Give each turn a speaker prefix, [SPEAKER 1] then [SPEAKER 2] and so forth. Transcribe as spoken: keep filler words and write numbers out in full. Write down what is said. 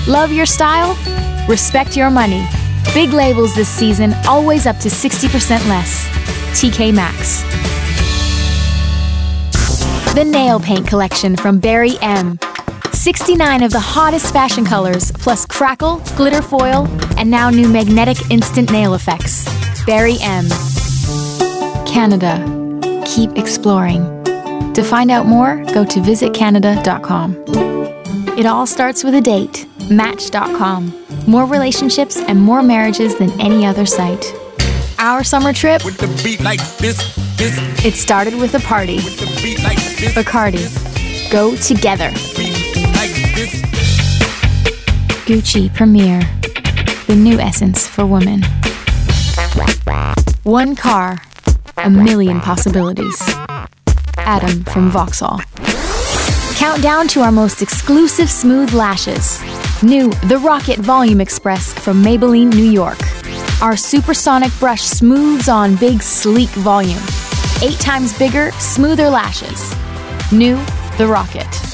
[SPEAKER 1] Love your style? Respect your money. Big labels this season, always up to sixty percent less. T K Maxx. The Nail Paint Collection from Barry M. sixty-nine of the hottest fashion colors, plus crackle, glitter foil, and now new magnetic instant nail effects. Barry M. Canada. Keep exploring. To find out more, go to visit canada dot com. It all starts with a date. Match dot com. More relationships and more marriages than any other site. Our summer trip,
[SPEAKER 2] With the beat like this, this,
[SPEAKER 1] it started with a party.
[SPEAKER 2] with the beat like this,
[SPEAKER 1] Bacardi. Go together.
[SPEAKER 2] beat like this.
[SPEAKER 1] Gucci Premier. The new essence for women. One car. A million possibilities. Adam from Vauxhall. Count down to our most exclusive smooth lashes. New The Rocket Volume Express from Maybelline, New York. Our supersonic brush smooths on big, sleek volume. Eight times bigger, smoother lashes. New The Rocket.